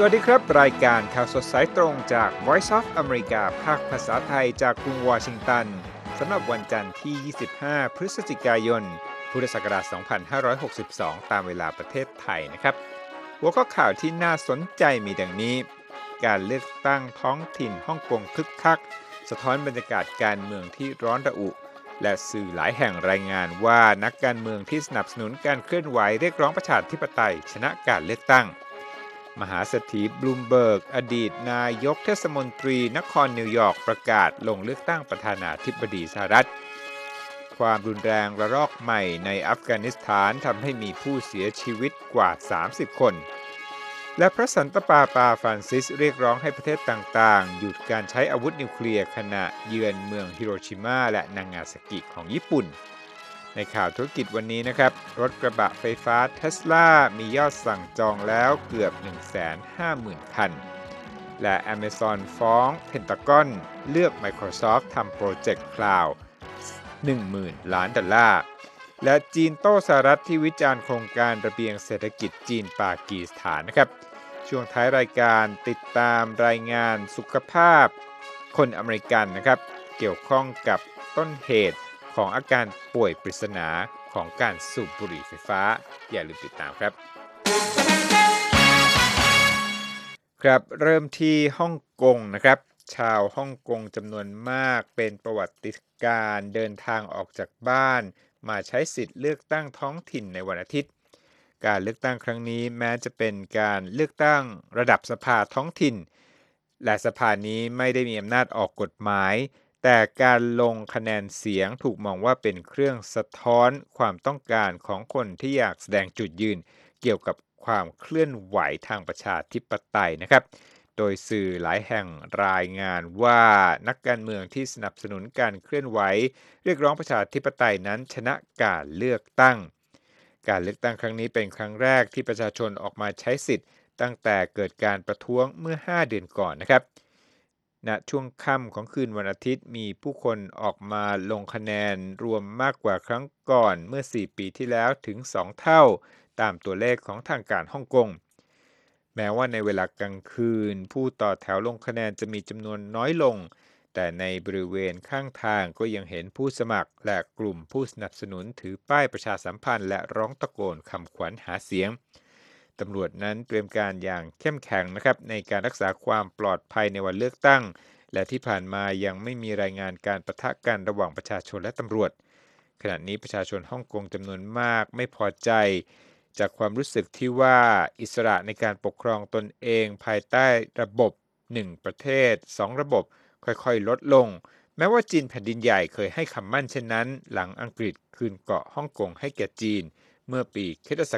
วัสดีครับรายการข่าวสดสายตรงจาก Voice of America ภาคภาษาไทยจากกรุงวอชิงตันสำหรับวันจันทร์ที่ 25 พฤศจิกายน พุทธศักราช 2562 ตามเวลาประเทศไทยนะครับหัวข้อข่าวที่น่าสนใจมีดังนี้การเลือกตั้งท้องถิ่นฮ่องกงคึกคักสะท้อนบรรยากาศการเมืองที่ร้อนระอุและสื่อหลายแห่งรายงานว่านักการเมืองที่สนับสนุนการเคลื่อนไหวเรียกร้องประชาธิปไตยชนะการเลือกตั้งมหาเศรษฐีบลูมเบิร์กอดีตนายกเทศมนตรีนครนิวยอร์กประกาศลงเลือกตั้งประธานาธิบดีสหรัฐความรุนแรงระลอกใหม่ในอัฟกานิสถานทำให้มีผู้เสียชีวิตกว่า 30 คนและพระสันตะปาปาฟรานซิสเรียกร้องให้ประเทศต่างๆหยุดการใช้อาวุธนิวเคลียร์ขณะเยือนเมืองฮิโรชิมาและนางาซากิของญี่ปุ่นในข่าวธุรกิจวันนี้นะครับรถกระบะไฟฟ้า Tesla มียอดสั่งจองแล้วเกือบ 150,000 คันและ Amazon ฟ้องเพนทากอนเลือก Microsoft ทำโปรเจกต์ Cloud 10,000 ล้านดอลลาร์และจีนโต้สหรัฐที่วิจารณ์โครงการระเบียงเศรษฐกิจจีนปากีสถานนะครับช่วงท้ายรายการติดตามรายงานสุขภาพคนอเมริกันนะครับเกี่ยวข้องกับต้นเหตุของอาการป่วยปริศนาของการสูบบุหรี่ไฟฟ้าอย่าลืมติดตามครับครับเริ่มที่ฮ่องกงนะครับชาวฮ่องกงจำนวนมากเป็นประวัติการณ์เดินทางออกจากบ้านมาใช้สิทธิ์เลือกตั้งท้องถิ่นในวันอาทิตย์การเลือกตั้งครั้งนี้แม้จะเป็นการเลือกตั้งระดับสภาท้องถิ่นและสภานี้ไม่ได้มีอำนาจออกกฎหมายแต่การลงคะแนนเสียงถูกมองว่าเป็นเครื่องสะท้อนความต้องการของคนที่อยากแสดงจุดยืนเกี่ยวกับความเคลื่อนไหวทางประชาธิปไตยนะครับโดยสื่อหลายแห่งรายงานว่านักการเมืองที่สนับสนุนการเคลื่อนไหวเรียกร้องประชาธิปไตยนั้นชนะการเลือกตั้งการเลือกตั้งครั้งนี้เป็นครั้งแรกที่ประชาชนออกมาใช้สิทธิ์ตั้งแต่เกิดการประท้วงเมื่อ 5 เดือนก่อนนะครับณช่วงค่ำของคืนวันอาทิตย์มีผู้คนออกมาลงคะแนนรวมมากกว่าครั้งก่อนเมื่อ 4 ปีที่แล้วถึง 2 เท่าตามตัวเลขของทางการฮ่องกงแม้ว่าในเวลากลางคืนผู้ต่อแถวลงคะแนนจะมีจำนวนน้อยลงแต่ในบริเวณข้างทางก็ยังเห็นผู้สมัครและกลุ่มผู้สนับสนุนถือป้ายประชาสัมพันธ์และร้องตะโกนคำขวัญหาเสียงตำรวจนั้นเตรียมการอย่างเข้มแข็งนะครับในการรักษาความปลอดภัยในวันเลือกตั้งและที่ผ่านมายังไม่มีรายงานการปะทะกันระหว่างประชาชนและตำรวจขณะนี้ประชาชนฮ่องกงจำนวนมากไม่พอใจจากความรู้สึกที่ว่าอิสระในการปกครองตนเองภายใต้ระบบ1ประเทศ2ระบบค่อยๆลดลงแม้ว่าจีนแผ่นดินใหญ่เคยให้คำมั่นเช่นนั้นหลังอังกฤษคืนเกาะฮ่องกงให้แก่จีนเมื่อปีค.ศ.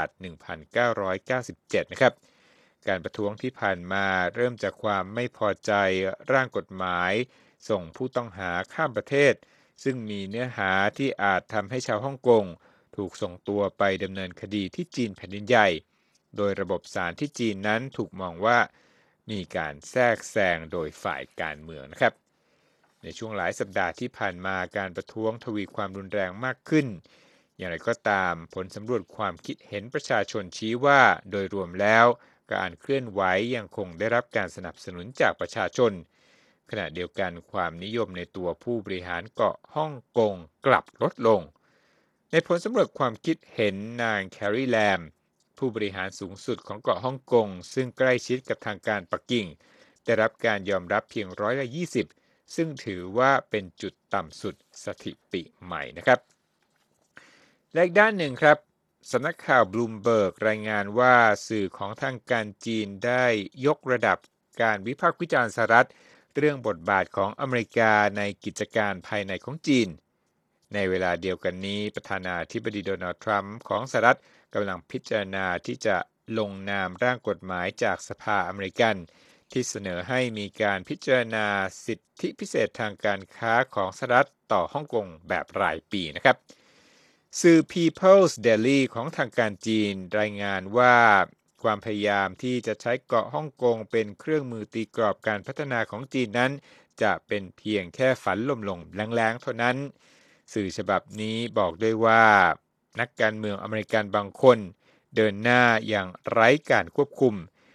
1997นะครับการประท้วงที่ผ่านมาเริ่มจากความไม่พอใจร่างกฎหมายส่งผู้ต้องหาข้ามประเทศซึ่งมีเนื้อหาที่อาจทำให้ชาวฮ่องกงถูกส่งตัวไปดำเนินคดีที่จีนแผ่นดินใหญ่โดยระบบศาลที่จีนนั้นถูกมองว่ามีการแทรกแซงโดยฝ่ายการเมืองนะครับในช่วงหลายสัปดาห์ที่ผ่านมาการประท้วงทวีความรุนแรงมากขึ้นอย่างไรก็ตามผลสำรวจความคิดเห็นประชาชนชี้ว่าโดยรวมแล้วการเคลื่อนไหวยังคงได้รับการสนับสนุนจากประชาชนขณะเดียวกันความนิยมในตัวผู้บริหารเกาะฮ่องกงกลับลดลงในผลสำรวจความคิดเห็นนางแครีแลมผู้บริหารสูงสุดของเกาะฮ่องกงซึ่งใกล้ชิดกับทางการปักกิ่งได้รับการยอมรับเพียง20%ซึ่งถือว่าเป็นจุดต่ำสุดสถิติใหม่นะครับและอีกด้านหนึ่งครับสำนักข่าวบลูมเบิร์กรายงานว่าสื่อของทางการจีนได้ยกระดับการวิพากษ์วิจารณ์สหรัฐเรื่องบทบาทของอเมริกาในกิจการภายในของจีนในเวลาเดียวกันนี้ประธานาธิบดีโดนัลด์ทรัมป์ของสหรัฐกำลังพิจารณาที่จะลงนามร่างกฎหมายจากสภาอเมริกันที่เสนอให้มีการพิจารณาสิทธิพิเศษทางการค้าของสหรัฐต่อฮ่องกงแบบรายปีนะครับสื่อ People's Daily ของทางการจีนรายงานว่าความพยายามที่จะใช้เกาะฮ่องกงเป็นเครื่องมือตีกรอบการพัฒนาของจีนนั้นจะเป็นเพียงแค่ฝันลมๆแรงๆเท่านั้นสื่อฉบับนี้บอกด้วยว่านักการเมืองอเมริกันบางคนเดินหน้าอย่างไร้การควบคุม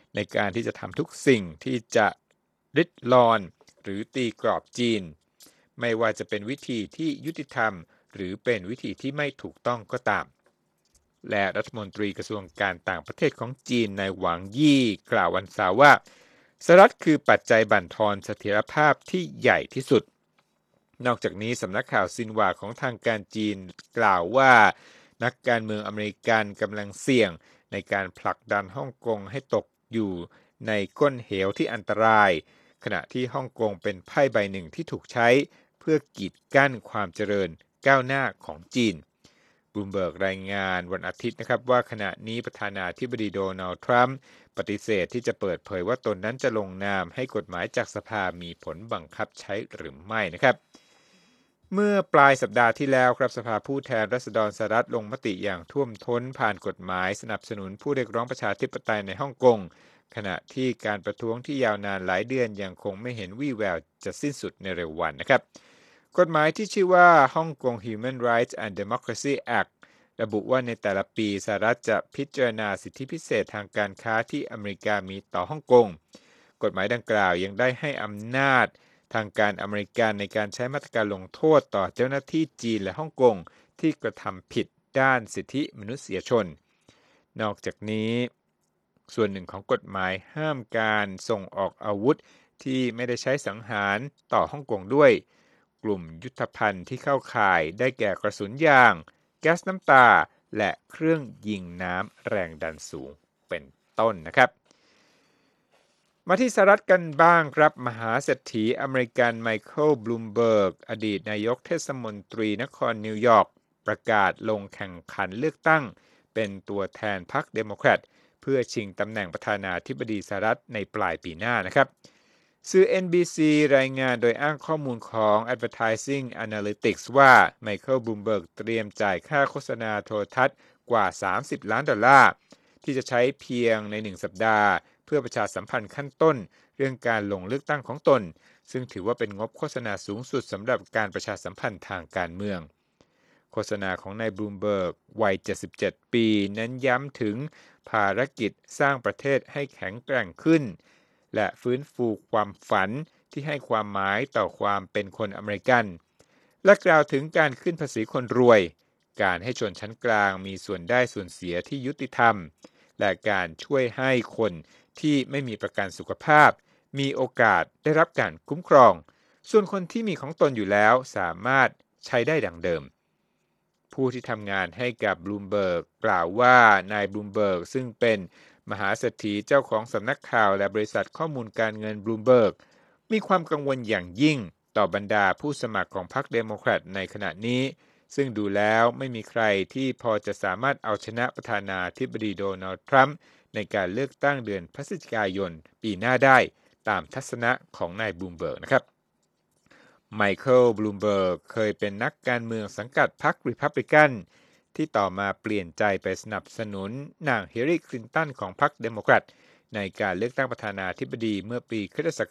ในการที่จะทำทุกสิ่งที่จะริดรอนหรือตีกรอบจีนไม่ว่าจะเป็นวิธีที่ยุติธรรมหรือเป็นวิธีที่ไม่ถูกต้องก็ตามและรัฐมนตรีกระทรวงการต่างประเทศของจีนนายหวังยี่กล่าววันเสาร์ว่าสหรัฐคือปัจจัยบั่นทอนเสถียรภาพที่ใหญ่ที่สุดนอกจากนี้สำนักข่าวซินหวาของทางการจีนกล่าวว่านักการเมืองอเมริกันกำลังเสี่ยงในการผลักดันฮ่องกงให้ตกอยู่ในก้นเหวที่อันตรายขณะที่ฮ่องกงเป็นไพ่ใบหนึ่งที่ถูกใช้เพื่อกีดกั้นความเจริญก้าวหน้าของจีนบลูมเบิร์กรายงานวันอาทิตย์นะครับว่าขณะนี้ประธานาธิบดีโดนัลด์ทรัมป์ปฏิเสธที่จะเปิดเผยว่าตนนั้นจะลงนามให้กฎหมายจากสภามีผลบังคับใช้หรือไม่นะครับเมื่อปลายสัปดาห์ที่แล้วครับสภาผู้แทนราษฎรสหรัฐลงมติอย่างท่วมท้นผ่านกฎหมายสนับสนุนผู้เรียกร้องประชาธิปไตยในฮ่องกงขณะที่การประท้วงที่ยาวนานหลายเดือนยังคงไม่เห็นวี่แววจะสิ้นสุดในเร็ววันนะครับกฎหมายที่ชื่อว่า Hong Kong Human Rights and Democracy Act ระบุว่าในแต่ละปีสหรัฐจะพิจารณาสิทธิพิเศษทางการค้าที่อเมริกามีต่อฮ่องกงกฎหมายดังกล่าวยังได้ให้อำนาจทางการอเมริกันในการใช้มาตรการลงโทษต่อเจ้าหน้าที่จีนและฮ่องกงที่กระทำผิดด้านสิทธิมนุษยชนนอกจากนี้ส่วนหนึ่งของกฎหมายห้ามการส่งออกอาวุธที่ไม่ได้ใช้สังหารต่อฮ่องกงด้วยกลุ่มยุทธภัณฑ์ที่เข้าข่ายได้แก่กระสุนยางแก๊สน้ำตาและเครื่องยิงน้ำแรงดันสูงเป็นต้นนะครับมาที่สหรัฐกันบ้างครับมหาเศรษฐีอเมริกันไมเคิลบลูมเบิร์กอดีตนายกเทศมนตรีนครนิวยอร์กประกาศลงแข่งขันเลือกตั้งเป็นตัวแทนพรรคเดโมแครตเพื่อชิงตำแหน่งประธานาธิบดีสหรัฐในปลายปีหน้านะครับสื่อ NBC รายงานโดยอ้างข้อมูลของ Advertising Analytics ว่าไมเคิลบลูมเบิร์กเตรียมจ่ายค่าโฆษณาโทรทัศน์กว่า$30 ล้านที่จะใช้เพียงใน1สัปดาห์เพื่อประชาสัมพันธ์ขั้นต้นเรื่องการลงเลือกตั้งของตนซึ่งถือว่าเป็นงบโฆษณาสูงสุดสำหรับการประชาสัมพันธ์ทางการเมืองโฆษณาของนายบลูมเบิร์กวัย77ปีนั้นย้ำถึงภารกิจสร้างประเทศให้แข็งแกร่งขึ้นและฟื้นฟูความฝันที่ให้ความหมายต่อความเป็นคนอเมริกันและกล่าวถึงการขึ้นภาษีคนรวยการให้ชนชั้นกลางมีส่วนได้ส่วนเสียที่ยุติธรรมและการช่วยให้คนที่ไม่มีประกันสุขภาพมีโอกาสได้รับการคุ้มครองส่วนคนที่มีของตนอยู่แล้วสามารถใช้ได้ดังเดิมผู้ที่ทำงานให้กับบลูมเบิร์กกล่าวว่านายบลูมเบิร์กซึ่งเป็นมหาเศรษฐีเจ้าของสำนักข่าวและบริษัทข้อมูลการเงินบลูมเบิร์กมีความกังวลอย่างยิ่งต่อบรรดาผู้สมัครของพรรคเดโมแครตในขณะนี้ซึ่งดูแล้วไม่มีใครที่พอจะสามารถเอาชนะประธานาธิบดีโดนัลด์ทรัมป์ในการเลือกตั้งเดือนพฤศจิกายนปีหน้าได้ตามทัศนะของนายบลูมเบิร์กนะครับไมเคิลบลูมเบิร์กเคยเป็นนักการเมืองสังกัดพรรครีพับลิกันที่ต่อมาเปลี่ยนใจไปสนับสนุนนางฮิลลารีคลินตันของพรรคเดโมแครตในการเลือกตั้งประธานาธิบดีเมื่อปีค.ศ.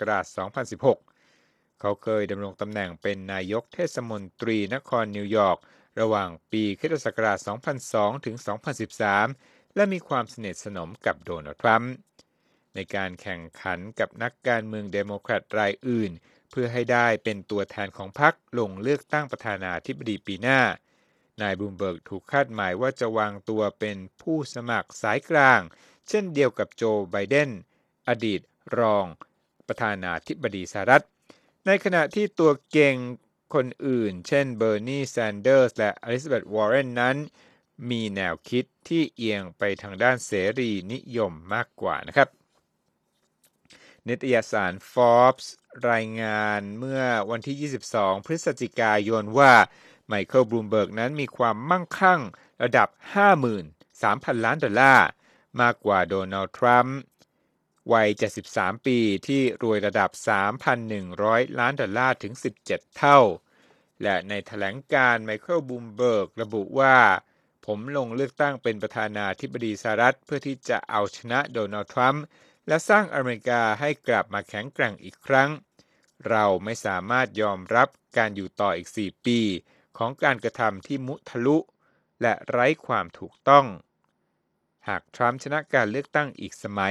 2016เขาเคยดำรงตำแหน่งเป็นนายกเทศมนตรีนครนิวยอร์กระหว่างปีค.ศ. 2002 ถึง 2013 และมีความสนิทสนมกับโดนัลด์ทรัมป์ในการแข่งขันกับนักการเมืองเดโมแครตรายอื่นเพื่อให้ได้เป็นตัวแทนของพรรคลงเลือกตั้งประธานาธิบดีปีหน้านายบลูมเบิร์กถูกคาดหมายว่าจะวางตัวเป็นผู้สมัครสายกลางเช่นเดียวกับโจไบเดนอดีตรองประธานาธิบดีสหรัฐในขณะที่ตัวเก่งคนอื่นเช่นเบอร์นีแซนเดอร์สและอลิซาเบธวอร์เรนนั้นมีแนวคิดที่เอียงไปทางด้านเสรีนิยมมากกว่านะครับนิตยสาร Forbes รายงานเมื่อวันที่ 22 พฤศจิกายนว่าไมเคิลบลูมเบิร์กนั้นมีความมั่งคั่งระดับ 53,000 ล้านดอลลาร์มากกว่าโดนัลด์ทรัมป์วัย73ปีที่รวยระดับ 3,100 ล้านดอลลาร์ถึง17เท่าและในแถลงการไมเคิลบลูมเบิร์กระบุว่าผมลงเลือกตั้งเป็นประธานาธิบดีสหรัฐเพื่อที่จะเอาชนะโดนัลด์ทรัมป์และสร้างอเมริกาให้กลับมาแข็งแกร่งอีกครั้งเราไม่สามารถยอมรับการอยู่ต่ออีก4ปีของการกระทำที่มุทะลุและไร้ความถูกต้องหากทรัมป์ชนะการเลือกตั้งอีกสมัย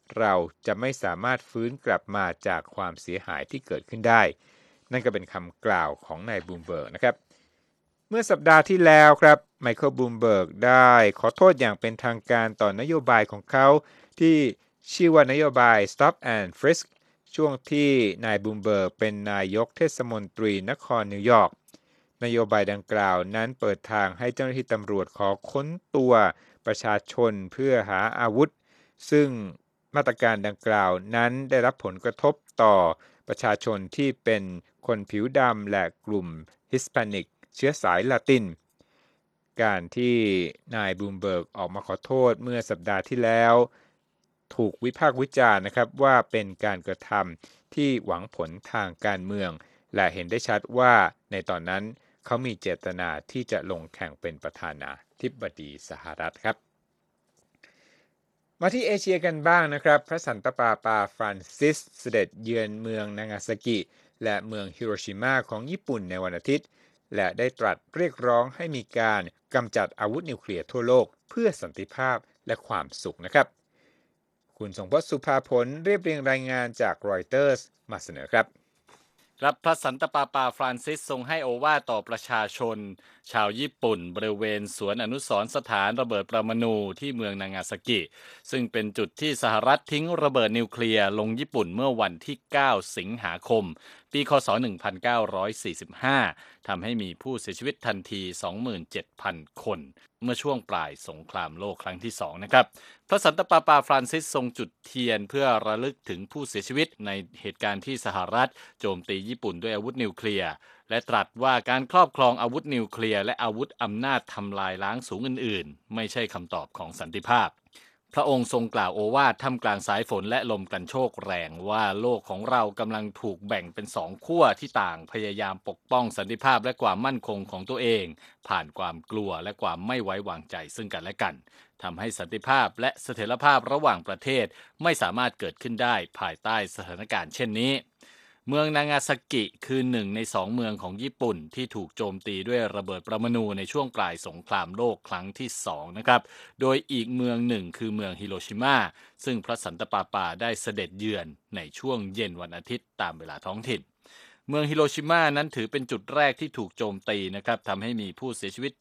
เราจะไม่สามารถฟื้นกลับมาจากความเสียหายที่เกิดขึ้นได้นั่นก็เป็นคำกล่าวของนายบลูมเบิร์กนะครับเมื่อสัปดาห์ที่แล้วครับไมเคิลบลูมเบิร์กได้ขอโทษอย่างเป็นทางการต่อนโยบายของเขาที่ชื่อว่านโยบาย Stop and Frisk ช่วงที่นายบลูมเบิร์กเป็นนายกเทศมนตรีนครนิวยอร์กนโยบายดังกล่าวนั้นเปิดทางให้เจ้าหน้าที่ตำรวจขอค้นตัวประชาชนเพื่อหาอาวุธซึ่งมาตรการดังกล่าวนั้นได้รับผลกระทบต่อประชาชนที่เป็นคนผิวดำและกลุ่มฮิสแปนิกเชื้อสายละตินการที่นายบลูมเบิร์กออกมาขอโทษเมื่อสัปดาห์ที่แล้วถูกวิพากษ์วิจารณ์นะครับว่าเป็นการกระทำที่หวังผลทางการเมืองและเห็นได้ชัดว่าในตอนนั้นเขามีเจตนาที่จะลงแข่งเป็นประธานาธิบดีสหรัฐครับมาที่เอเชียกันบ้างนะครับพระสันตะปาปาฟรานซิสเสด็จเยือนเมืองนางาซากิและเมืองฮิโรชิมาของญี่ปุ่นในวันอาทิตย์และได้ตรัสเรียกร้องให้มีการกำจัดอาวุธนิวเคลียร์ทั่วโลกเพื่อสันติภาพและความสุขนะครับคุณสงพจน์สุภาผลเรียบเรียงรายงานจากรอยเตอร์สมาเสนอครับรับพระสันตะปาปาฟรานซิสทรงให้โอวาทต่อประชาชนชาวญี่ปุ่นบริเวณสวนอนุสรณ์สถานระเบิดปรมาณูที่เมืองนางาซากิซึ่งเป็นจุดที่สหรัฐทิ้งระเบิดนิวเคลียร์ลงญี่ปุ่นเมื่อวันที่ 9 สิงหาคมปีคศ 1945 ทำให้มีผู้เสียชีวิตทันที 27,000 คนเมื่อช่วงปลายสงครามโลกครั้งที่ 2 นะครับพระสันตะปาปาฟรานซิสทรงจุดเทียนเพื่อระลึกถึงผู้เสียชีวิตในเหตุการณ์ที่สหรัฐโจมตีญี่ปุ่นด้วยอาวุธนิวเคลียร์และตรัสว่าการครอบครองอาวุธนิวเคลียร์และอาวุธอำนาจทำลายล้างสูงอื่นๆไม่ใช่คำตอบของสันติภาพพระองค์ทรงกล่าวโอวาทท่ามกลางสายฝนและลมกันโชกแรงว่าโลกของเรากำลังถูกแบ่งเป็นสองขั้วที่ต่างพยายามปกป้องสันติภาพและความมั่นคงของตัวเองผ่านความกลัวและความไม่ไว้วางใจซึ่งกันและกันทำให้สันติภาพและเสถียรภาพระหว่างประเทศไม่สามารถเกิดขึ้นได้ภายใต้สถานการณ์เช่นนี้เมืองนางาซากิคือหนึ่งในสองเมืองของญี่ปุ่นที่ถูกโจมตีด้วยระเบิดปรมาณูในช่วงปลายสงครามโลกครั้งที่2นะครับโดยอีกเมืองหนึ่งคือเมืองฮิโรชิมาซึ่งพระสันตะปาปาได้เสด็จเยือนในช่วงเย็นวันอาทิตย์ตามเวลาท้องถิ่นเมืองฮิโรชิมานั้นถือเป็นจุดแรกที่ถูกโจมตีนะครับทำให้มีผู้เสียชีวิต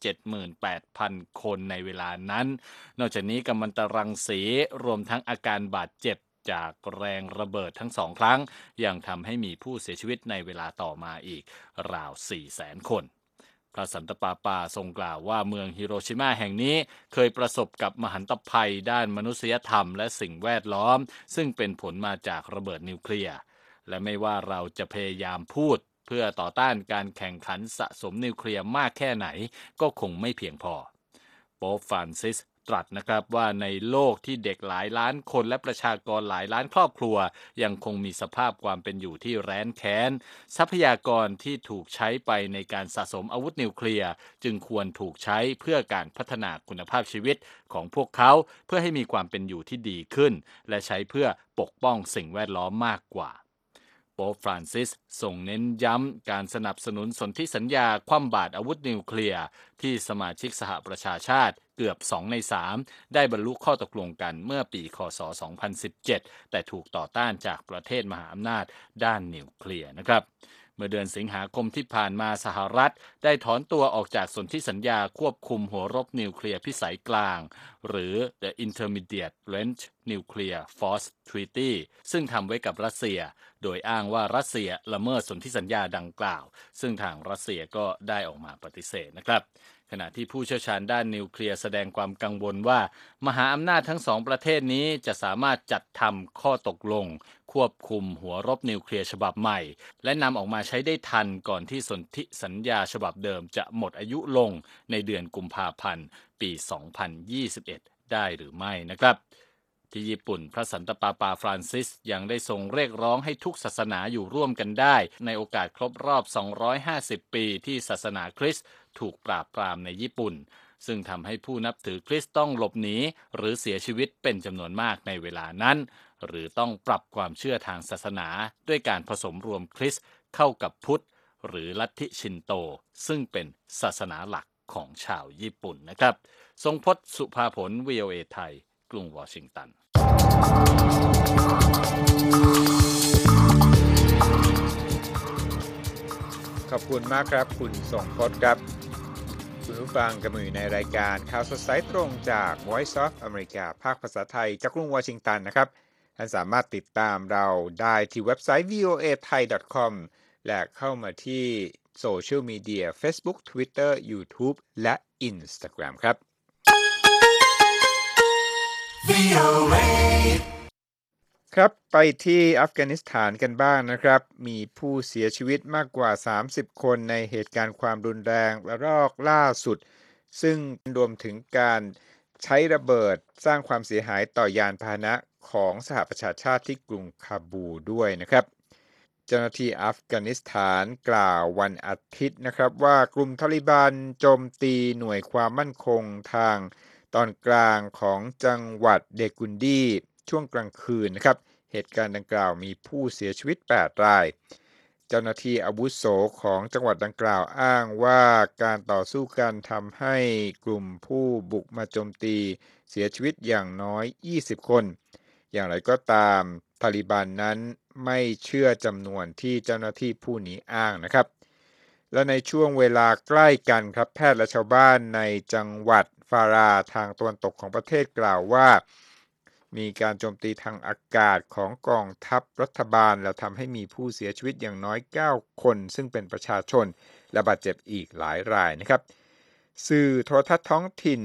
78,000 คนในเวลานั้นนอกจากนี้กัมมันตรังสีรวมทั้งอาการบาดเจ็บจากแรงระเบิดทั้ง2 ครั้งยังทำให้มีผู้เสียชีวิตในเวลาต่อมาอีกราว 400,000 คนพระสันตะปาปาทรงกล่าวว่าเมืองฮิโรชิมาแห่งนี้เคยประสบกับมหันตภัยด้านมนุษยธรรมและสิ่งแวดล้อมซึ่งเป็นผลมาจากระเบิดนิวเคลียร์และไม่ว่าเราจะพยายามพูดเพื่อต่อต้านการแข่งขันสะสมนิวเคลียร์มากแค่ไหนก็คงไม่เพียงพอโป๊ปฟรานซิสตรัสนะครับว่าในโลกที่เด็กหลายล้านคนและประชากรหลายล้านครอบครัวยังคงมีสภาพความเป็นอยู่ที่แร้นแค้นทรัพยากรที่ถูกใช้ไปในการสะสมอาวุธนิวเคลียร์จึงควรถูกใช้เพื่อการพัฒนาคุณภาพชีวิตของพวกเขาเพื่อให้มีความเป็นอยู่ที่ดีขึ้นและใช้เพื่อปกป้องสิ่งแวดล้อมมากกว่าโป๊ปฟรานซิสส่งเน้นย้ำการสนับสนุนสนธิสัญญาคว่ำบาตรอาวุธนิวเคลียร์ที่สมาชิกสหประชาชาติเกือบ2 ใน 3ได้บรรลุข้อตกลงกันเมื่อปีคศ 2017 แต่ถูกต่อต้านจากประเทศมหาอำนาจด้านนิวเคลียร์นะครับเมื่อเดือนสิงหาคมที่ผ่านมาสหรัฐได้ถอนตัวออกจากสนธิสัญญาควบคุมหัวรบนิวเคลียร์พิสัยกลางหรือ The Intermediate Range Nuclear Force Treaty ซึ่งทำไว้กับรัสเซียโดยอ้างว่ารัสเซียละเมิดสนธิสัญญาดังกล่าวซึ่งทางรัสเซียก็ได้ออกมาปฏิเสธนะครับขณะที่ผู้เชี่ยวชาญด้านนิวเคลียร์แสดงความกังวลว่ามหาอำนาจทั้งสองประเทศนี้จะสามารถจัดทำข้อตกลงควบคุมหัวรบนิวเคลียร์ฉบับใหม่และนำออกมาใช้ได้ทันก่อนที่สนธิสัญญาฉบับเดิมจะหมดอายุลงในเดือนกุมภาพันธ์ปี 2021 ได้หรือไม่นะครับที่ญี่ปุ่นพระสันตะปาปาฟรานซิสยังได้ทรงเรียกร้องให้ทุกศาสนาอยู่ร่วมกันได้ในโอกาสครบรอบ 250 ปีที่ศาสนาคริสต์ถูกปราบปรามในญี่ปุ่นซึ่งทำให้ผู้นับถือคริสต์ต้องหลบหนีหรือเสียชีวิตเป็นจำนวนมากในเวลานั้นหรือต้องปรับความเชื่อทางศาสนาด้วยการผสมรวมคริสต์เข้ากับพุทธหรือลัทธิชินโตซึ่งเป็นศาสนาหลักของชาวญี่ปุ่นนะครับทรงพจน์สุภาผล VOA ไทยกรุงวอชิงตันขอบคุณมากครับคุณทรงพจน์ครับคุณผู้ฟังกำลังอยู่ในรายการข่าวสดสายตรงจาก Voice of America ภาคภาษาไทยจากกรุงวอชิงตันนะครับท่านสามารถติดตามเราได้ที่เว็บไซต์ voathai.com และเข้ามาที่โซเชียลมีเดีย Facebook Twitter YouTube และ Instagram ครับ VOA ครับไปที่อัฟกานิสถานกันบ้างนะครับมีผู้เสียชีวิตมากกว่า30คนในเหตุการณ์ความรุนแรงระลอกล่าสุดซึ่งรวมถึงการใช้ระเบิดสร้างความเสียหายต่อยานพาหนะของสหประชาชาติที่กรุงคาบูด้วยนะครับเจ้าหน้าที่อัฟกานิสถานกล่าววันอาทิตย์นะครับว่ากลุ่มทาลิบันโจมตีหน่วยความมั่นคงทางตอนกลางของจังหวัดเดกุนดีช่วงกลางคืนนะครับเหตุการณ์ดังกล่าวมีผู้เสียชีวิต8รายเจ้าหน้าที่อาวุโสของจังหวัดดังกล่าวอ้างว่าการต่อสู้กันทำให้กลุ่มผู้บุกมาโจมตีเสียชีวิตอย่างน้อย20คนอย่างไรก็ตามตาลิบันนั้นไม่เชื่อจำนวนที่เจ้าหน้าที่ผู้นี้อ้างนะครับและในช่วงเวลาใกล้กันครับแพทย์และชาวบ้านในจังหวัดฟาราทางตะวันตกของประเทศกล่าวว่ามีการโจมตีทางอากาศของกองทัพรัฐบาลแล้วทำให้มีผู้เสียชีวิตอย่างน้อย9คนซึ่งเป็นประชาชนและบาดเจ็บอีกหลายรายนะครับสื่อโทรทัศน์ท้องถิ่น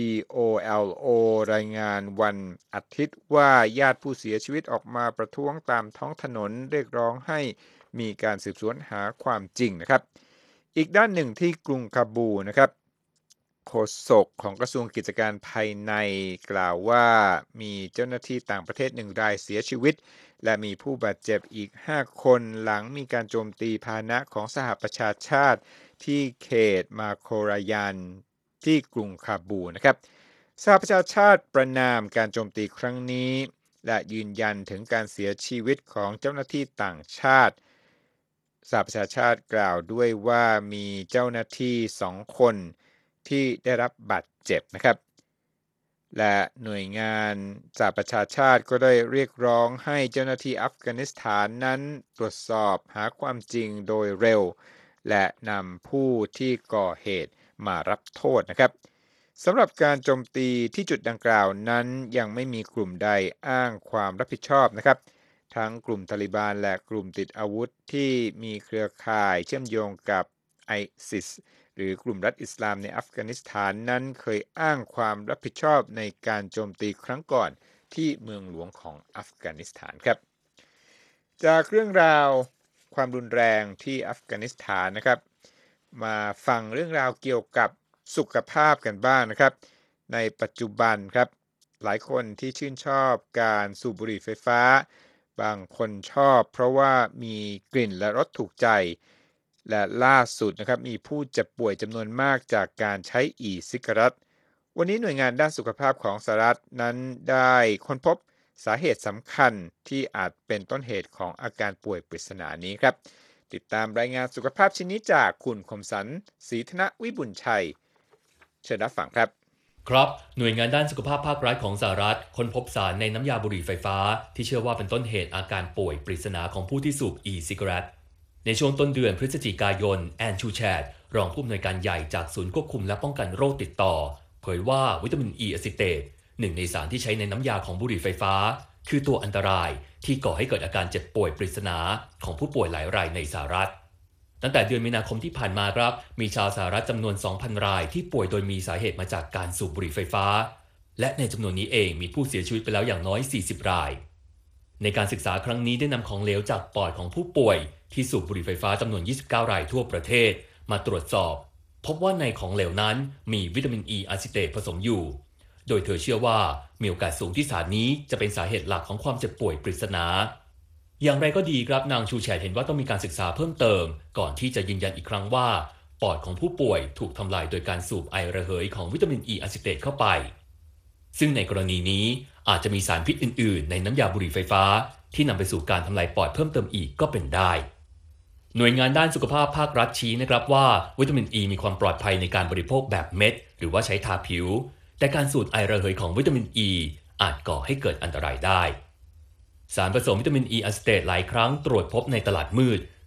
TOLO รายงานวันอาทิตย์ว่าญาติผู้เสียชีวิตออกมาประท้วงตามท้องถนนเรียกร้องให้มีการสืบสวนหาความจริงนะครับอีกด้านหนึ่งที่กรุงคาบูนะครับโฆษกของกระทรวงกิจการภายในกล่าวว่ามีเจ้าหน้าที่ต่างประเทศ1รายเสียชีวิตและมีผู้บาดเจ็บอีก5คนหลังมีการโจมตีพาหนะของสหประชาชาติที่เขตมาโครายันที่กรุงคาบูนะครับสหประชาชาติประณามการโจมตีครั้งนี้และยืนยันถึงการเสียชีวิตของเจ้าหน้าที่ต่างชาติสหประชาชาติกล่าวด้วยว่ามีเจ้าหน้าที่2คนที่ได้รับบาดเจ็บนะครับและหน่วยงานสหประชาชาติก็ได้เรียกร้องให้เจ้าหน้าที่อัฟกานิสถานนั้นตรวจสอบหาความจริงโดยเร็วและนำผู้ที่ก่อเหตุมารับโทษนะครับสำหรับการโจมตีที่จุดดังกล่าวนั้นยังไม่มีกลุ่มใดอ้างความรับผิดชอบนะครับทั้งกลุ่มตาลิบันและกลุ่มติดอาวุธที่มีเครือข่ายเชื่อมโยงกับไอซิสหรือกลุ่มรัฐอิสลามในอัฟกานิสถานนั้นเคยอ้างความรับผิดชอบในการโจมตีครั้งก่อนที่เมืองหลวงของอัฟกานิสถานครับจากเรื่องราวความรุนแรงที่อัฟกานิสถานนะครับมาฟังเรื่องราวเกี่ยวกับสุขภาพกันบ้างนะครับในปัจจุบันครับหลายคนที่ชื่นชอบการสูบบุหรี่ไฟฟ้าบางคนชอบเพราะว่ามีกลิ่นและรสถูกใจและล่าสุดนะครับมีผู้เจ็บป่วยจำนวนมากจากการใช้ซิกาเรตวันนี้หน่วยงานด้านสุขภาพของสหรัฐนั้นได้ค้นพบสาเหตุสำคัญที่อาจเป็นต้นเหตุของอาการป่วยปริศนานี้ครับติดตามรายงานสุขภาพชิ้นนี้จากคุณคมสันต์ศรีธนวิบุญชัยเชิญรับฟังครับครับหน่วยงานด้านสุขภาพภาครัฐของสหรัฐค้นพบสารในน้ำยาบุหรี่ไฟฟ้าที่เชื่อว่าเป็นต้นเหตุอาการป่วยปริศนาของผู้ที่สูบซิกาเรตในช่วงต้นเดือนพฤศจิกายนแอนชูแชดรองผู้อำนวยการใหญ่จากศูนย์ควบคุมและป้องกันโรคติดต่อเผยว่าวิตามินอะซิเตตหนึ่งในสารที่ใช้ในน้ำยาของบุหรี่ไฟฟ้าคือตัวอันตรายที่ก่อให้เกิดอาการเจ็บป่วยปริศนาของผู้ป่วยหลายรายในสหรัฐตั้งแต่เดือนมีนาคมที่ผ่านมาครับมีชาวสหรัฐจำนวน 2,000 รายที่ป่วยโดยมีสาเหตุมาจากการสูบบุหรี่ไฟฟ้าและในจำนวนนี้เองมีผู้เสียชีวิตไปแล้วอย่างน้อย40รายในการศึกษาครั้งนี้ได้นำของเหลวจากปอดของผู้ป่วยที่สูบบุหรี่ไฟฟ้าจำนวน29รายทั่วประเทศมาตรวจสอบพบว่าในของเหลวนั้นมีวิตามินอะซิเตตผสมอยู่โดยเธอเชื่อว่ามีโอกาสสูงที่สารนี้จะเป็นสาเหตุหลักของความเจ็บป่วยปริศนาอย่างไรก็ดีครับนางชูแชร์เห็นว่าต้องมีการศึกษาเพิ่มเติมก่อนที่จะยืนยันอีกครั้งว่าปอดของผู้ป่วยถูกทำลายโดยการสูบไอระเหยของวิตามินอะซิเตตเข้าไปซึ่งในกรณีนี้อาจจะมีสารพิษอื่นๆในน้ำยาบุหรี่ไฟฟ้าที่นำไปสู่การทำลายปอดเพิ่มเติมอีกก็เป็นได้หน่วยงานด้านสุขภาพภาครัฐชี้นะครับว่าวิตามินมีความปลอดภัยในการบริโภคแบบเม็ดหรือว่าใช้ทาผิวแต่การสูดไอระเหยของวิตามินอาจก่อให้เกิดอันตรายได้สารผสมวิตามินอะซิเตตหลายครั้งตรวจพบในตลาดมืด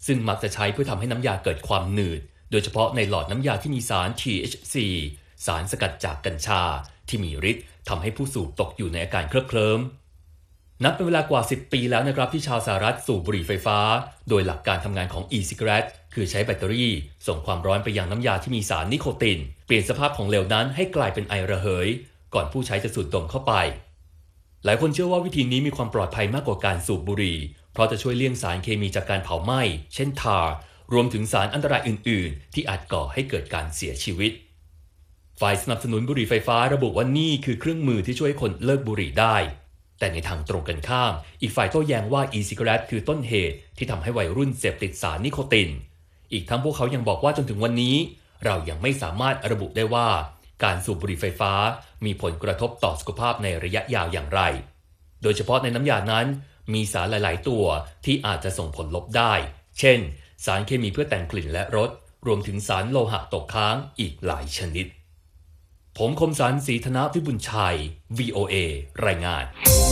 ซึ่งมักจะใช้เพื่อทำให้น้ำยาเกิดความหนืดโดยเฉพาะในหลอดน้ำยาที่มีสาร THC สารสกัดจากกัญชาที่มีฤทธิ์ทำให้ผู้สูบตกอยู่ในอาการเคลิ้มนับเป็นเวลากว่า10 ปีแล้วนะครับที่ชาวสหรัฐสูบบุหรี่ไฟฟ้าโดยหลักการทำงานของ e-cigarette คือใช้แบตเตอรี่ส่งความร้อนไปยังน้ำยาที่มีสารนิโคตินเปลี่ยนสภาพของเหลวนั้นให้กลายเป็นไอระเหยก่อนผู้ใช้จะสูดดมเข้าไปหลายคนเชื่อว่าวิธีนี้มีความปลอดภัยมากกว่าการสูบบุหรี่เพราะจะช่วยเลี่ยงสารเคมีจากการเผาไหม้เช่นทาร์รวมถึงสารอันตรายอื่นๆที่อาจก่อให้เกิดการเสียชีวิตฝ่ายสนับสนุนบุหรี่ไฟฟ้าระบุว่านี่คือเครื่องมือที่ช่วยคนเลิกบุหรี่ได้แต่ในทางตรงกันข้ามอีกฝ่ายโต้แย้งว่า e-cigarette คือต้นเหตุที่ทำให้วัยรุ่นเสพติดสารนิโคตินอีกทั้งพวกเขายังบอกว่าจนถึงวันนี้เรายังไม่สามารถระบุได้ว่าการสูบบุหรี่ไฟฟ้ามีผลกระทบต่อสุขภาพในระยะยาวอย่างไรโดยเฉพาะในน้ำยานั้นมีสารหลายๆตัวที่อาจจะส่งผลลบได้เช่นสารเคมีเพื่อแต่งกลิ่นและรสรวมถึงสารโลหะตกค้างอีกหลายชนิดผมคมสันต์ ศรีธนพิบุญชัย VOA รายงาน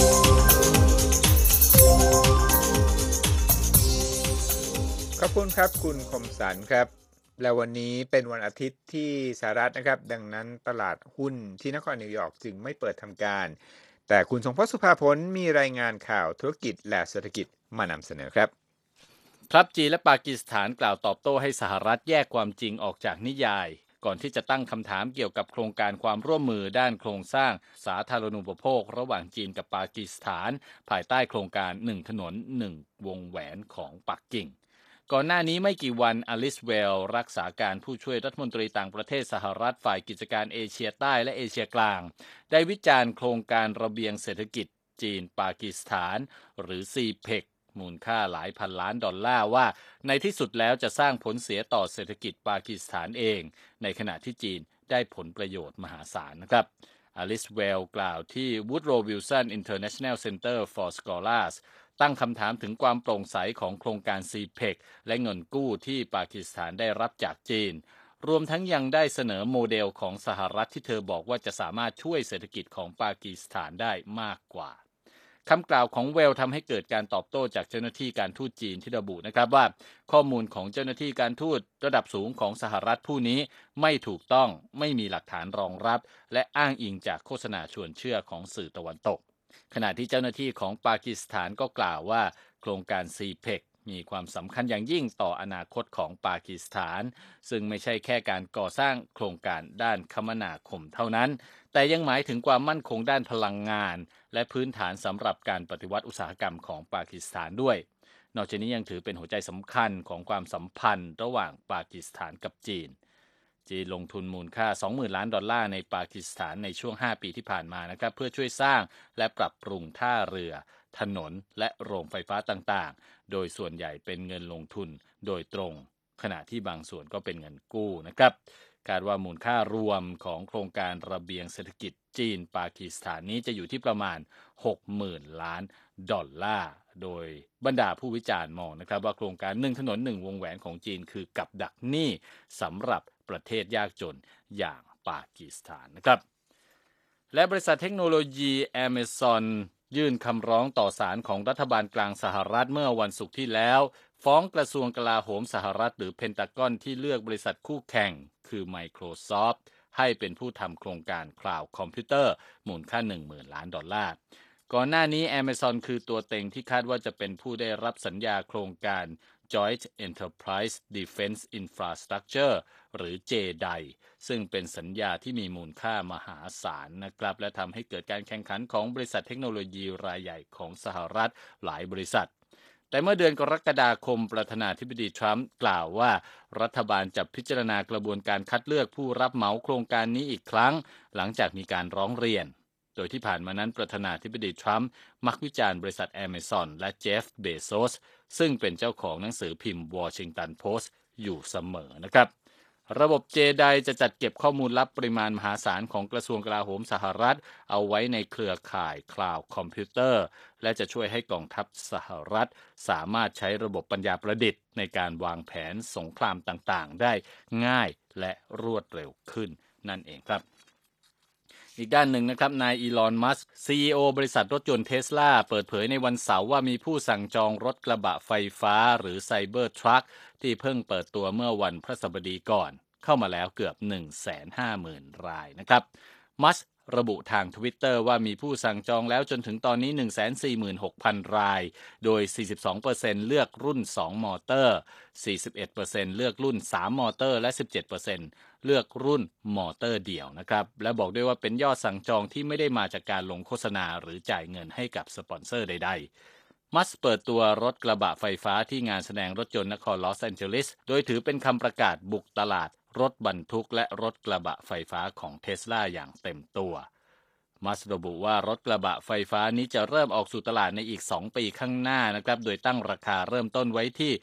ขอบคุณครับคุณคมสันครับและวันนี้เป็นวันอาทิตย์ที่สหรัฐนะครับดังนั้นตลาดหุ้นที่นครนิวยอร์กจึงไม่เปิดทำการแต่คุณทรงพจน์ สุภาผลมีรายงานข่าวธุรกิจและเศรษฐกิจมานำเสนอครับจีนและปากีสถานกล่าวตอบโต้ให้สหรัฐแยกความจริงออกจากนิยายก่อนที่จะตั้งคำถามเกี่ยวกับโครงการความร่วมมือด้านโครงสร้างสาธารณูปโภคระหว่างจีนกับปากีสถานภายใต้โครงการ1ถนน1วงแหวนของปักกิ่งก่อนหน้านี้ไม่กี่วันอลิสเวลรักษาการผู้ช่วยรัฐมนตรีต่างประเทศสหรัฐฝ่ายกิจการเอเชียใต้และเอเชียกลางได้วิจารณ์โครงการระเบียงเศรษฐกิจจีนปากีสถานหรือ CPECมูลค่าหลายพันล้านดอลลาร์ว่าในที่สุดแล้วจะสร้างผลเสียต่อเศรษฐกิจปากีสถานเองในขณะที่จีนได้ผลประโยชน์มหาศาลนะครับอลิสเวลกล่าวที่ Woodrow Wilson International Center for Scholars ตั้งคำถามถึงความโปร่งใสของโครงการ CPEC และเงินกู้ที่ปากีสถานได้รับจากจีนรวมทั้งยังได้เสนอโมเดลของสหรัฐที่เธอบอกว่าจะสามารถช่วยเศรษฐกิจของปากีสถานได้มากกว่าคำกล่าวของเวลทำให้เกิดการตอบโต้จากเจ้าหน้าที่การทูตจีนที่ระบุนะครับว่าข้อมูลของเจ้าหน้าที่การทูตระดับสูงของสหรัฐผู้นี้ไม่ถูกต้องไม่มีหลักฐานรองรับและอ้างอิงจากโฆษณาชวนเชื่อของสื่อตะวันตกขณะที่เจ้าหน้าที่ของปากีสถานก็กล่าวว่าโครงการ CPEC มีความสำคัญอย่างยิ่งต่ออนาคตของปากีสถานซึ่งไม่ใช่แค่การก่อสร้างโครงการด้านคมนาคมเท่านั้นแต่ยังหมายถึงความมั่นคงด้านพลังงานและพื้นฐานสำหรับการปฏิวัติอุตสาหกรรมของปากีสถานด้วยนอกจากนี้ยังถือเป็นหัวใจสำคัญของความสัมพันธ์ระหว่างปากีสถานกับจีนลงทุนมูลค่า 20,000 ล้านดอลลาร์ในปากีสถานในช่วง5 ปีที่ผ่านมานะครับเพื่อช่วยสร้างและปรับปรุงท่าเรือถนนและโรงไฟฟ้าต่างๆโดยส่วนใหญ่เป็นเงินลงทุนโดยตรงขณะที่บางส่วนก็เป็นเงินกู้นะครับคาดว่ามูลค่ารวมของโครงการระเบียงเศรษฐกิจจีนปากีสถานนี้จะอยู่ที่ประมาณ 60,000 ล้านดอลลาร์โดยบรรดาผู้วิจารณ์มองนะครับว่าโครงการ1ถนน1วงแหวนของจีนคือกับดักหนี้สำหรับประเทศยากจนอย่างปากีสถานนะครับและบริษัทเทคโนโลยี Amazon ยื่นคำร้องต่อศาลของรัฐบาลกลางสหรัฐเมื่อวันศุกร์ที่แล้วฟ้องกระทรวงกลาโหมสหรัฐหรือเพนตากอนที่เลือกบริษัทคู่แข่งคือ Microsoft ให้เป็นผู้ทำโครงการคลาวด์คอมพิวเตอร์มูลค่า 10,000 ล้านดอลลาร์ก่อนหน้านี้ Amazon คือตัวเต็งที่คาดว่าจะเป็นผู้ได้รับสัญญาโครงการ Joint Enterprise Defense Infrastructure หรือ JEDI ซึ่งเป็นสัญญาที่มีมูลค่ามหาศาลนะครับและทำให้เกิดการแข่งขันของบริษัทเทคโนโลยีรายใหญ่ของสหรัฐหลายบริษัทแต่เมื่อเดือนกรกฎาคมประธานาธิบดีทรัมป์กล่าวว่ารัฐบาลจะพิจารณากระบวนการคัดเลือกผู้รับเหมาโครงการนี้อีกครั้งหลังจากมีการร้องเรียนโดยที่ผ่านมานั้นประธานาธิบดีทรัมป์มักวิจารณ์บริษัท Amazon และเจฟ เบโซสซึ่งเป็นเจ้าของหนังสือพิมพ์ Washington Post อยู่เสมอนะครับระบบ JEDI จะจัดเก็บข้อมูลลับปริมาณมหาศาลของกระทรวงกลาโหมสหรัฐเอาไว้ในเครือข่ายคลาวด์คอมพิวเตอร์และจะช่วยให้กองทัพสหรัฐสามารถใช้ระบบปัญญาประดิษฐ์ในการวางแผนสงครามต่างๆได้ง่ายและรวดเร็วขึ้นนั่นเองครับอีกด้านหนึ่งนะครับนายอีลอน มัสก์ CEO บริษัทรถยนต์เทสลาเปิดเผยในวันเสาร์ว่ามีผู้สั่งจองรถกระบะไฟฟ้าหรือไซเบอร์ทรัคที่เพิ่งเปิดตัวเมื่อวันพฤหัสบดีก่อนเข้ามาแล้วเกือบ 150,000 รายนะครับมัสก์ระบุทาง Twitter ว่ามีผู้สั่งจองแล้วจนถึงตอนนี้ 146,000 รายโดย 42% เลือกรุ่น 2 มอเตอร์ 41% เลือกรุ่น 3 มอเตอร์ และ 17%เลือกรุ่นมอเตอร์เดี่ยวนะครับและบอกด้วยว่าเป็นยอดสั่งจองที่ไม่ได้มาจากการลงโฆษณาหรือจ่ายเงินให้กับสปอนเซอร์ใดๆมัสเปิดตัวรถกระบะไฟฟ้าที่งานแสดงรถยนต์นครลอสแอนเจลิสโดยถือเป็นคำประกาศบุกตลาดรถบรรทุกและรถกระบะไฟฟ้าของเทสลาอย่างเต็มตัวมัสระบุว่ารถกระบะไฟฟ้านี้จะเริ่มออกสู่ตลาดในอีก2 ปีข้างหน้านะครับโดยตั้งราคาเริ่มต้นไว้ที่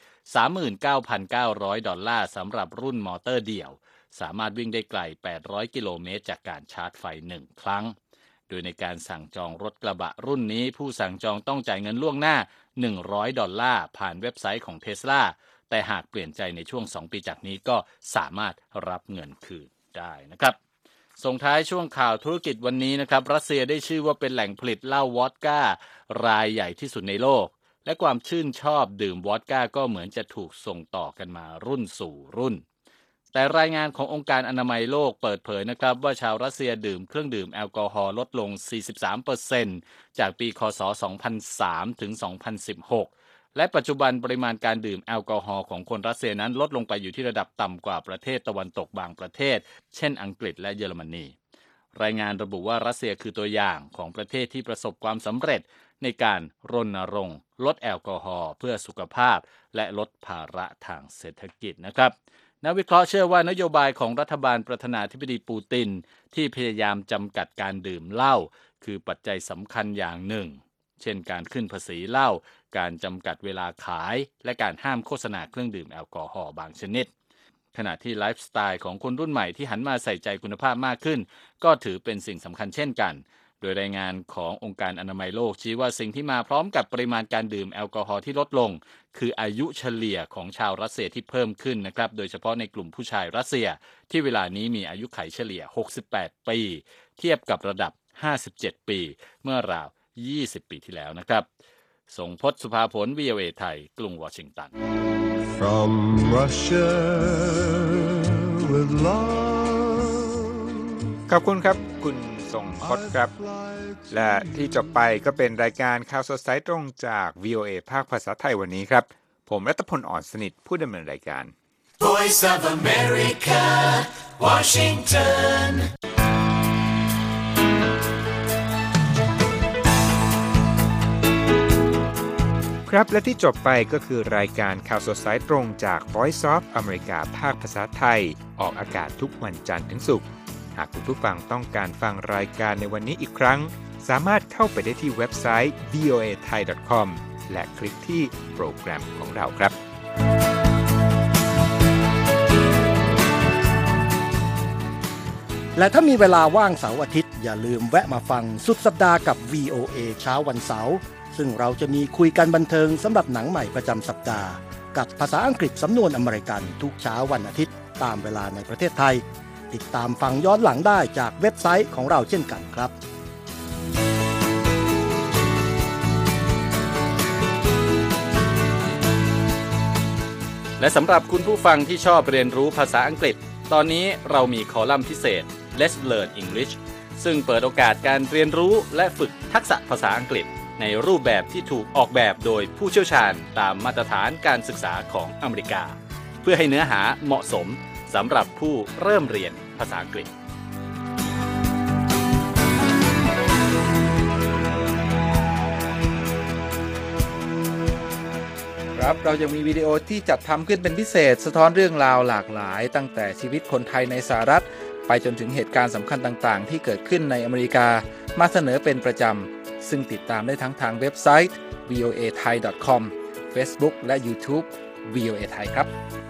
$39,900 สำหรับรุ่นมอเตอร์เดี่ยวสามารถวิ่งได้ไกล800 กิโลเมตรจากการชาร์จไฟ1 ครั้งโดยในการสั่งจองรถกระบะรุ่นนี้ผู้สั่งจองต้องจ่ายเงินล่วงหน้า$100ผ่านเว็บไซต์ของ Tesla แต่หากเปลี่ยนใจในช่วง2 ปีจากนี้ก็สามารถรับเงินคืนได้นะครับส่งท้ายช่วงข่าวธุรกิจวันนี้นะครับรัสเซียได้ชื่อว่าเป็นแหล่งผลิตเหล้าวอดก้ารายใหญ่ที่สุดในโลกและความชื่นชอบดื่มวอดก้าก็เหมือนจะถูกส่งต่อกันมารุ่นสู่รุ่นแต่รายงานขององค์การอนามัยโลกเปิดเผยนะครับว่าชาวรัสเซียดื่มเครื่องดื่มแอลกอฮอล์ลดลง 43% จากปีค.ศ. 2003 ถึง 2016 และปัจจุบันปริมาณการดื่มแอลกอฮอล์ของคนรัสเซียนั้นลดลงไปอยู่ที่ระดับต่ำกว่าประเทศตะวันตกบางประเทศเช่นอังกฤษและเยอรมนีรายงานระบุว่ารัสเซียคือตัวอย่างของประเทศที่ประสบความสำเร็จในการรณรงค์ลดแอลกอฮอล์เพื่อสุขภาพและลดภาระทางเศรษฐกิจนะครับนักวิเคราะห์เชื่อว่านโยบายของรัฐบาลประธานาธิบดีปูตินที่พยายามจำกัดการดื่มเหล้าคือปัจจัยสำคัญอย่างหนึ่งเช่นการขึ้นภาษีเหล้าการจำกัดเวลาขายและการห้ามโฆษณาเครื่องดื่มแอลกอฮอล์บางชนิดขณะที่ไลฟ์สไตล์ของคนรุ่นใหม่ที่หันมาใส่ใจคุณภาพมากขึ้นก็ถือเป็นสิ่งสำคัญเช่นกันโดยรายงานขององค์การอนามัยโลกชี้ว่าสิ่งที่มาพร้อมกับปริมาณการดื่มแอลกอฮอล์ที่ลดลงคืออายุเฉลี่ยของชาวรัสเซียที่เพิ่มขึ้นนะครับโดยเฉพาะในกลุ่มผู้ชายรัสเซียที่เวลานี้มีอายุขัยเฉลี่ย68 ปีเทียบกับระดับ57 ปีเมื่อราว20 ปีที่แล้วนะครับส่งพจน์สุภาผล VOA ไทยกรุงวอชิงตัน From Russia with love ขอบคุณครับคุณส่งพจน์ครับและที่จบไปก็เป็นรายการข่าวสดสายตรงจาก VOA ภาคภาษาไทยวันนี้ครับผมรัตพล อ่อนสนิทผู้ดำเนินรายการ Voice of America Washington ครับและที่จบไปก็คือรายการข่าวสดสายตรงจาก Voice of America ภาคภาษาไทยออกอากาศทุกวันจันทร์ถึงศุกร์หากคุณผู้ฟังต้องการฟังรายการในวันนี้อีกครั้งสามารถเข้าไปได้ที่เว็บไซต์ voathai.com และคลิกที่โปรแกรมของเราครับและถ้ามีเวลาว่างเสาร์อาทิตย์อย่าลืมแวะมาฟังสุดสัปดาห์กับ VOA เช้าวันเสาร์ซึ่งเราจะมีคุยกันบันเทิงสำหรับหนังใหม่ประจำสัปดาห์กับภาษาอังกฤษสำนวนอเมริกันทุกเช้าวันอาทิตย์ตามเวลาในประเทศไทยติดตามฟังย้อนหลังได้จากเว็บไซต์ของเราเช่นกันครับและสำหรับคุณผู้ฟังที่ชอบเรียนรู้ภาษาอังกฤษตอนนี้เรามีคอลัมน์พิเศษ Let's Learn English ซึ่งเปิดโอกาสการเรียนรู้และฝึกทักษะภาษาอังกฤษในรูปแบบที่ถูกออกแบบโดยผู้เชี่ยวชาญตามมาตรฐานการศึกษาของอเมริกาเพื่อให้เนื้อหาเหมาะสมสำหรับผู้เริ่มเรียนภาษาอังกฤษครับเรายังมีวิดีโอที่จัดทำขึ้นเป็นพิเศษสะท้อนเรื่องราวหลากหลายตั้งแต่ชีวิตคนไทยในสหรัฐไปจนถึงเหตุการณ์สำคัญต่างๆที่เกิดขึ้นในอเมริกามาเสนอเป็นประจำซึ่งติดตามได้ทั้งทางเว็บไซต์ voathai.com Facebook และ YouTube VOA Thai ครับ